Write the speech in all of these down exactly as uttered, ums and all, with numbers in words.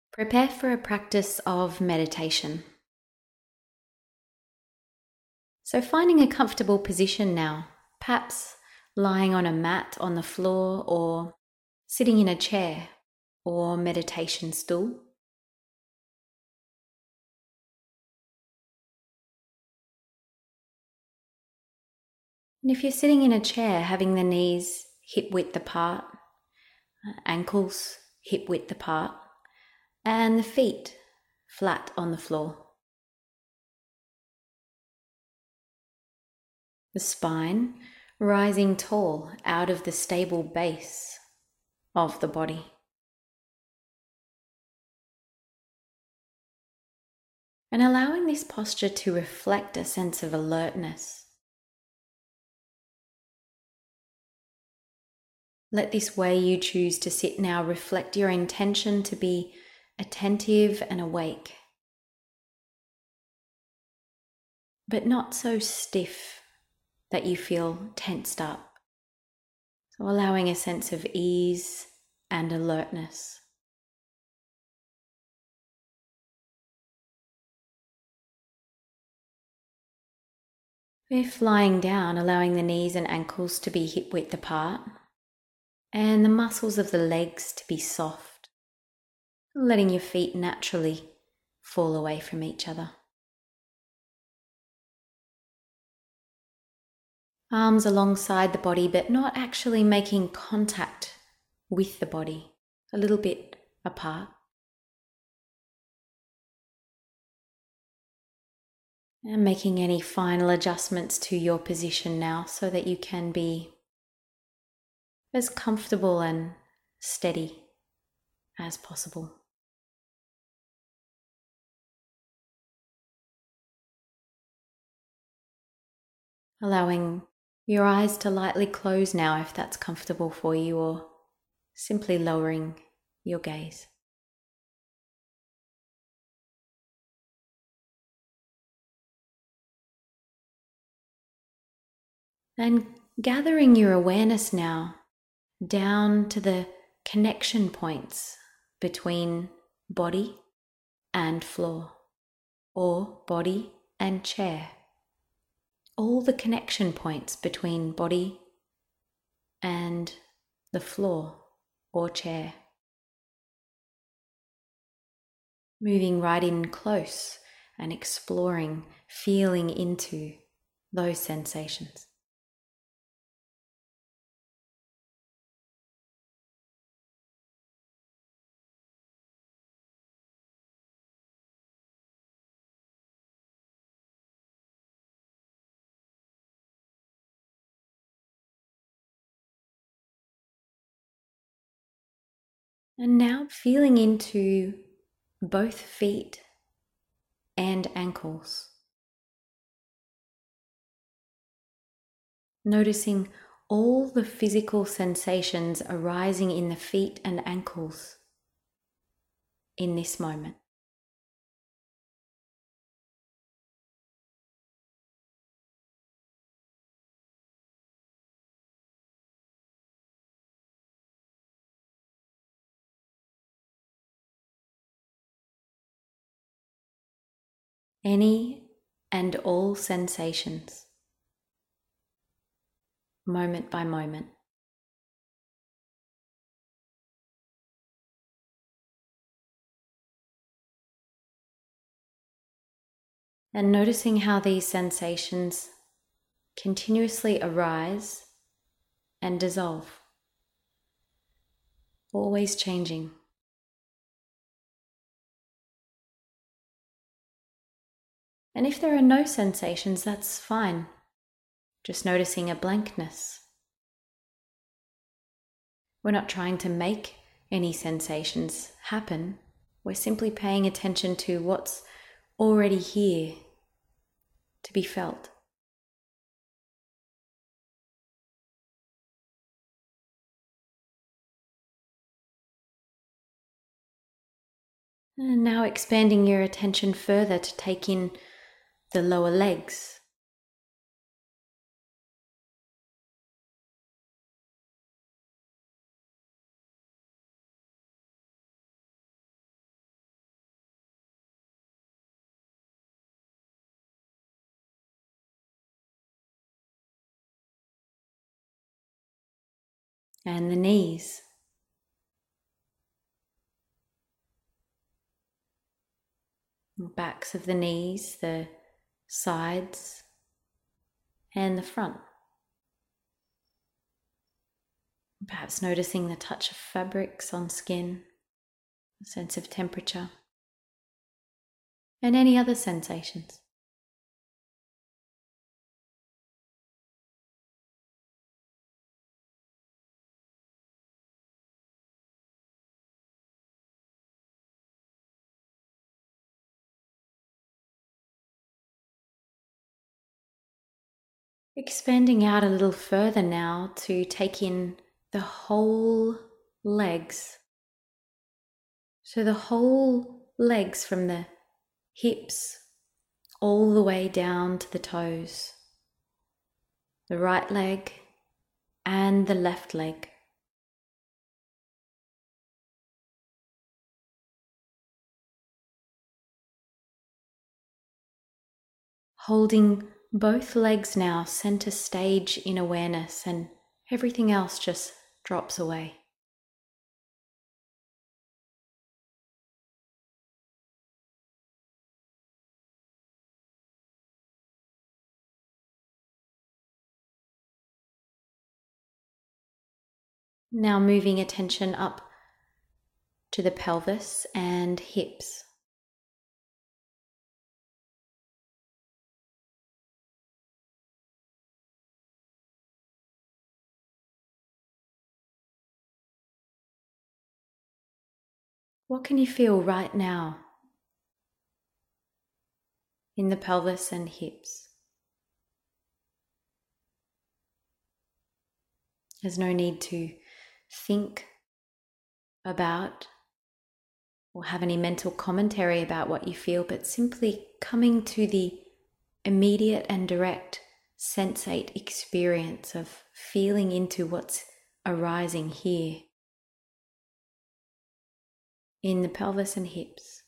Prepare for a practice of meditation. So, finding a comfortable position now, perhaps lying on a mat on the floor or sitting in a chair or meditation stool. And if you're sitting in a chair, having the knees hip width apart, ankles hip width apart, and the feet flat on the floor. The spine rising tall out of the stable base of the body. And allowing this posture to reflect a sense of alertness. Let this way you choose to sit now reflect your intention to be attentive and awake, but not so stiff that you feel tensed up. So allowing a sense of ease and alertness. If lying down, allowing the knees and ankles to be hip width apart and the muscles of the legs to be soft, letting your feet naturally fall away from each other. Arms alongside the body, but not actually making contact with the body, a little bit apart. And making any final adjustments to your position now so that you can be as comfortable and steady as possible. Allowing your eyes to lightly close now if that's comfortable for you, or simply lowering your gaze. And gathering your awareness now down to the connection points between body and floor, or body and chair. All the connection points between body and the floor or chair. Moving right in close and exploring, feeling into those sensations. And now feeling into both feet and ankles. Noticing all the physical sensations arising in the feet and ankles in this moment. Any and all sensations, moment by moment. And noticing how these sensations continuously arise and dissolve, always changing. And if there are no sensations, that's fine. Just noticing a blankness. We're not trying to make any sensations happen. We're simply paying attention to what's already here to be felt. And now expanding your attention further to take in the lower legs. and the knees. The backs of the knees, the sides, and the front. Perhaps noticing the touch of fabrics on skin, a sense of temperature, and any other sensations. Expanding out a little further now to take in the whole legs. So the whole legs from the hips all the way down to the toes. The right leg and the left leg. Holding both legs now center stage in awareness, and everything else just drops away. Now moving attention up to the pelvis and hips. What can you feel right now in the pelvis and hips? There's no need to think about or have any mental commentary about what you feel, but simply coming to the immediate and direct sensate experience of feeling into what's arising here in the pelvis and hips.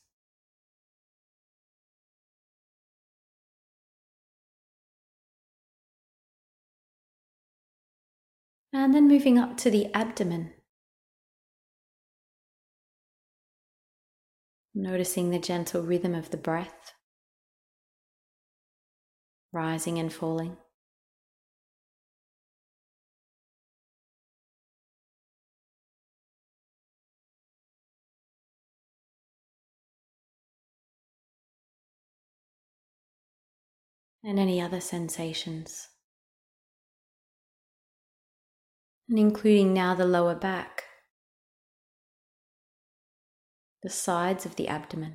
And then moving up to the abdomen. Noticing the gentle rhythm of the breath, rising and falling. And any other sensations. And including now the lower back, the sides of the abdomen.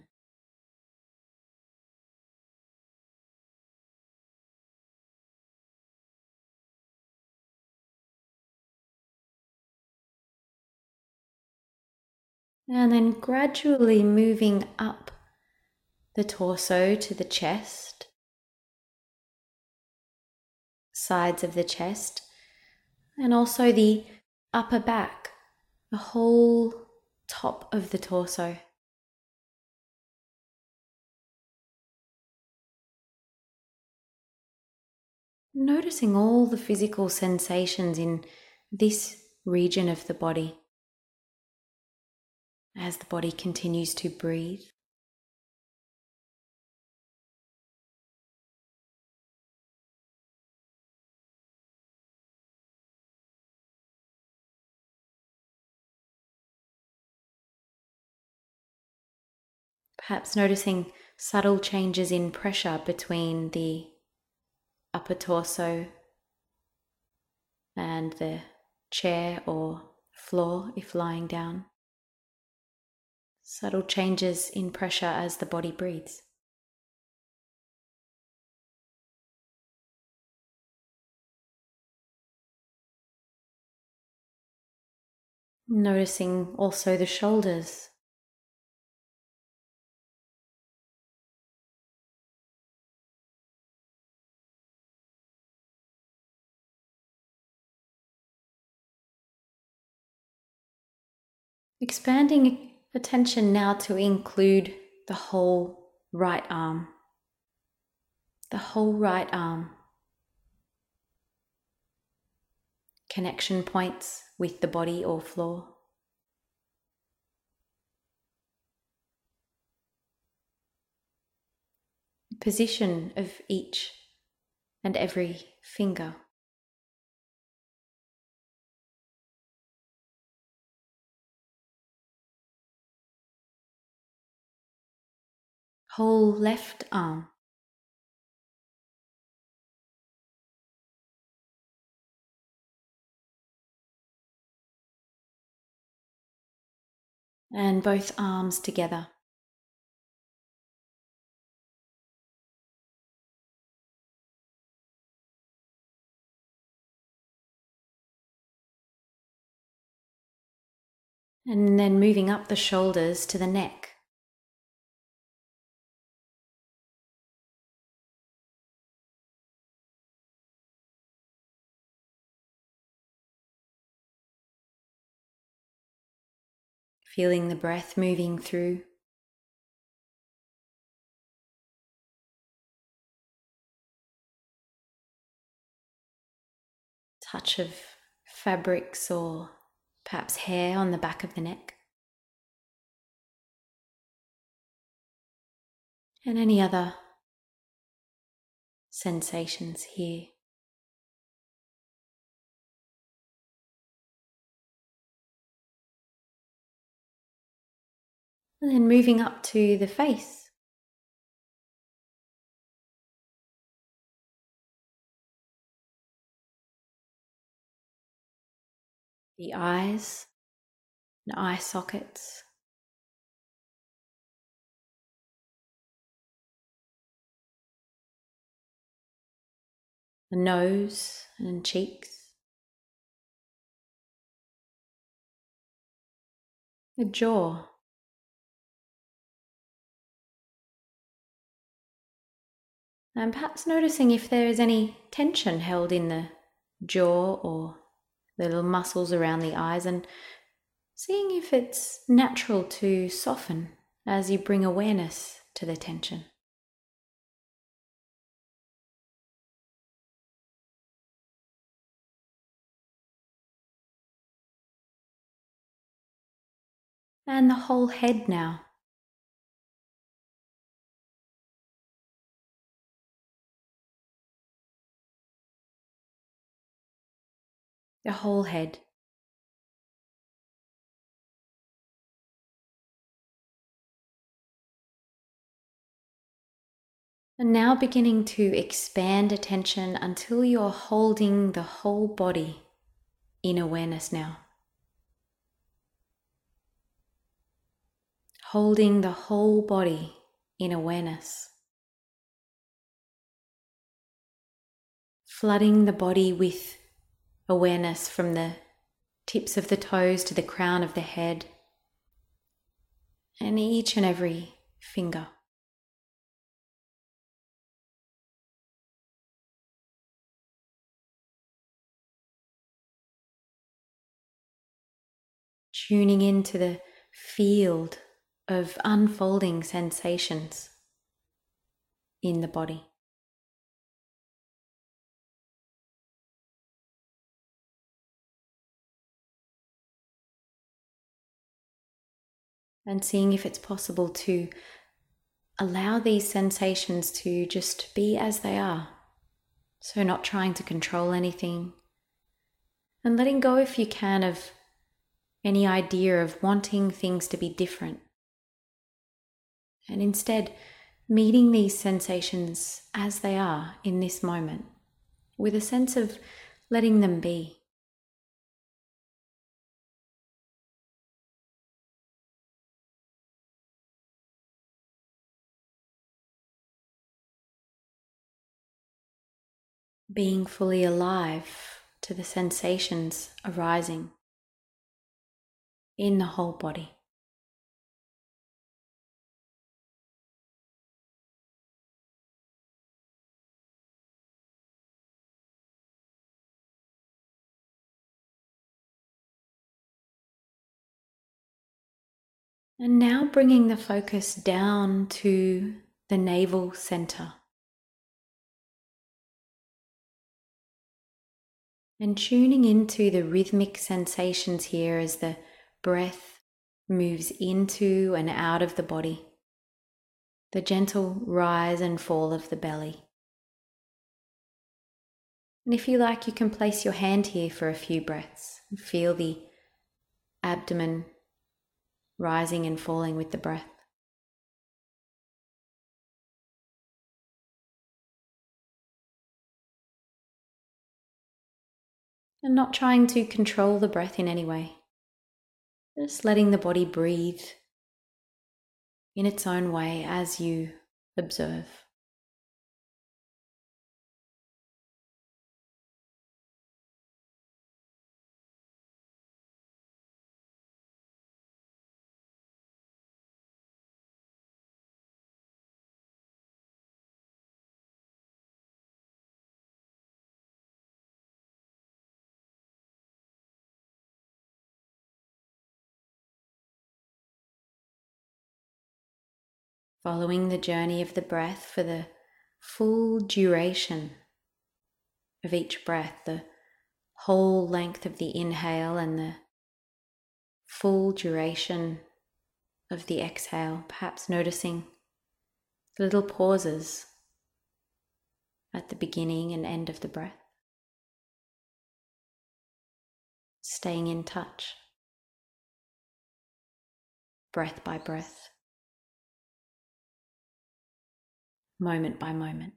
And then gradually moving up the torso to the chest, sides of the chest, and also the upper back, the whole top of the torso. Noticing all the physical sensations in this region of the body as the body continues to breathe. Perhaps noticing subtle changes in pressure between the upper torso and the chair or floor if lying down. Subtle changes in pressure as the body breathes. Noticing also the shoulders. Expanding attention now to include the whole right arm. The whole right arm. connection points with the body or floor. Position of each and every finger. Whole left arm. And both arms together. And then moving up the shoulders to the neck. Feeling the breath moving through. Touch of fabrics or perhaps hair on the back of the neck. And any other sensations here. And then moving up to the face. The eyes and eye sockets. The nose and cheeks. The jaw. And perhaps noticing if there is any tension held in the jaw or the little muscles around the eyes, and seeing if it's natural to soften as you bring awareness to the tension. And the whole head now. The whole head. And now beginning to expand attention until you're holding the whole body in awareness now. Holding the whole body in awareness. Flooding the body with awareness from the tips of the toes to the crown of the head and each and every finger. Tuning into the field of unfolding sensations in the body. And seeing if it's possible to allow these sensations to just be as they are. So not trying to control anything. And letting go, if you can, of any idea of wanting things to be different. And instead, meeting these sensations as they are in this moment, with a sense of letting them be. Being fully alive to the sensations arising in the whole body. And now bringing the focus down to the navel center. And tuning into the rhythmic sensations here as the breath moves into and out of the body, the gentle rise and fall of the belly. And if you like, you can place your hand here for a few breaths and feel the abdomen rising and falling with the breath. And not trying to control the breath in any way, just letting the body breathe in its own way as you observe. Following the journey of the breath for the full duration of each breath, the whole length of the inhale and the full duration of the exhale, perhaps noticing the little pauses at the beginning and end of the breath. Staying in touch, breath by breath, moment by moment.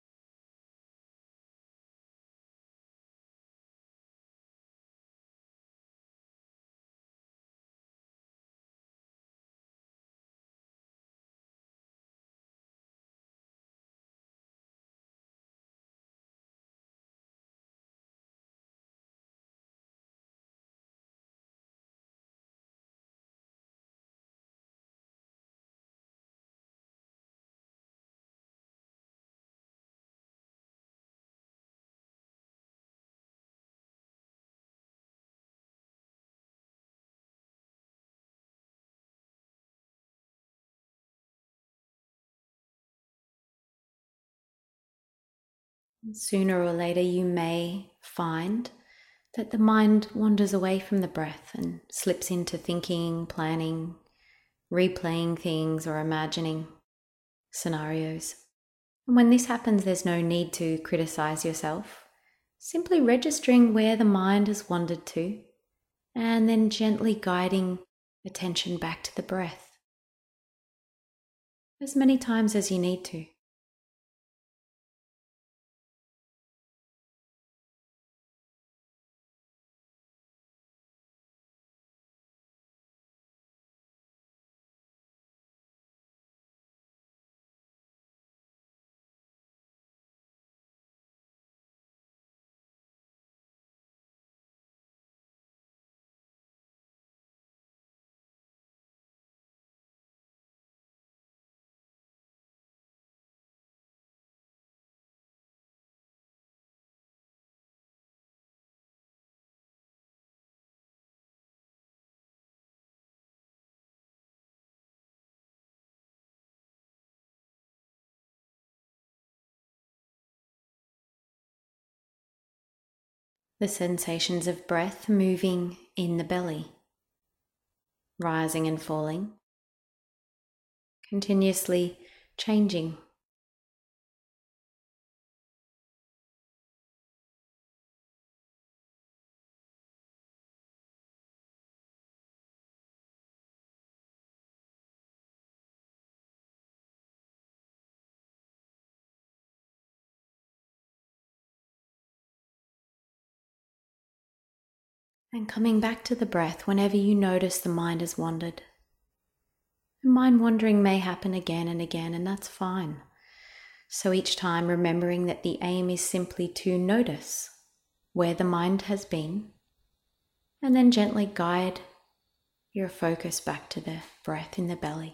Sooner or later, you may find that the mind wanders away from the breath and slips into thinking, planning, replaying things, or imagining scenarios. And when this happens, there's no need to criticize yourself. Simply registering where the mind has wandered to, and then gently guiding attention back to the breath as many times as you need to. The sensations of breath moving in the belly, rising and falling, continuously changing. And coming back to the breath whenever you notice the mind has wandered. Mind wandering may happen again and again, and that's fine. So each time remembering that the aim is simply to notice where the mind has been, and then gently guide your focus back to the breath in the belly.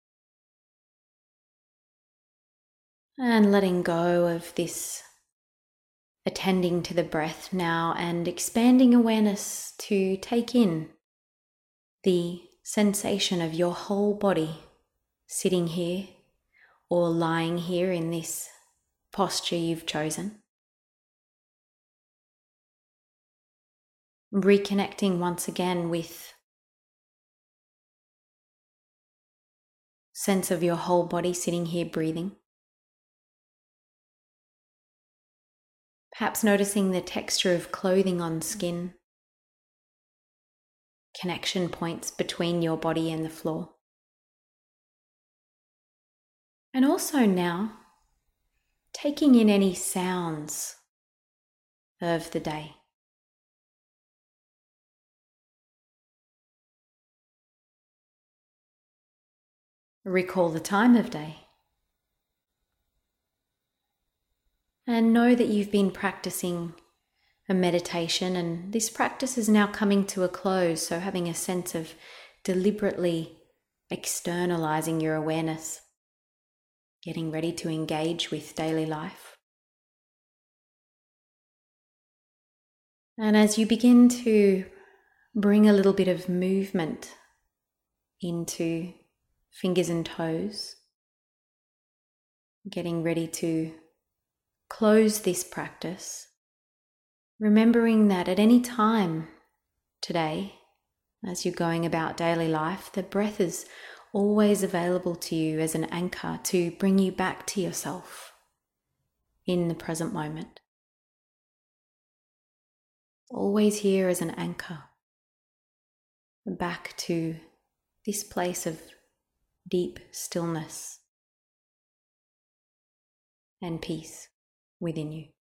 And letting go of this attending to the breath now and expanding awareness to take in the sensation of your whole body sitting here or lying here in this posture you've chosen. Reconnecting once again with sense of your whole body sitting here breathing. Perhaps noticing the texture of clothing on skin, connection points between your body and the floor. And also now, taking in any sounds of the day. Recall the time of day. And know that you've been practicing a meditation, and this practice is now coming to a close, so having a sense of deliberately externalizing your awareness, getting ready to engage with daily life. And as you begin to bring a little bit of movement into fingers and toes, getting ready to close this practice, remembering that at any time today, as you're going about daily life, the breath is always available to you as an anchor to bring you back to yourself in the present moment. Always here as an anchor, back to this place of deep stillness and peace within you.